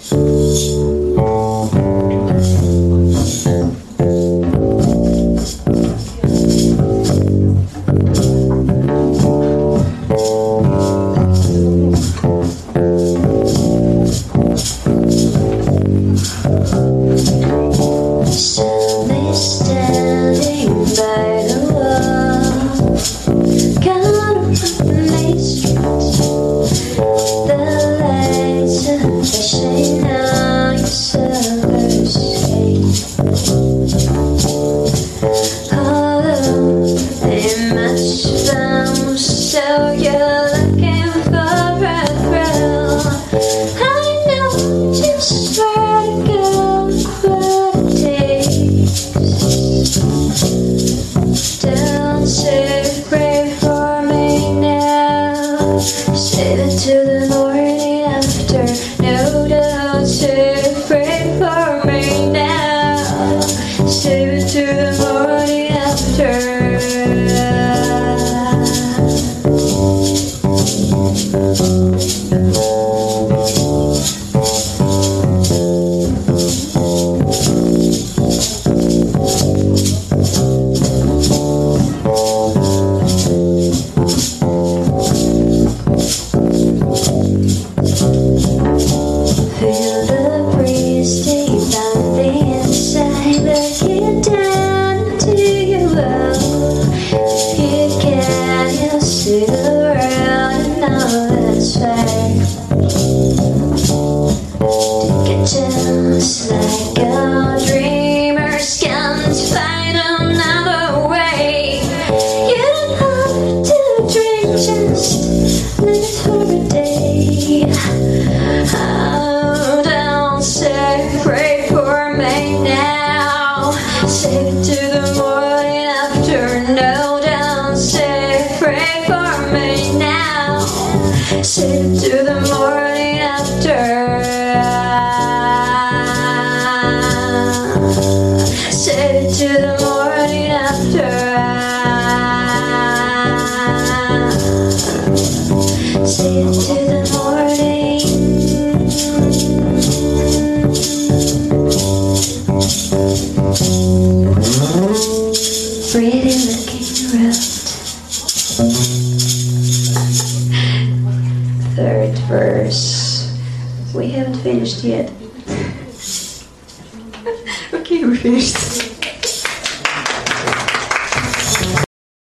Just like a dreamer's can't find another way. You don't have to drink, just live for a day. Oh, don't say pray for me now. Save it to the morning after. No, don't say pray for me now. Save it to the morning after. Save it to the morning after. Save it to the morning. Pretty looking road. Third verse. We haven't finished yet. Okay, we're finished.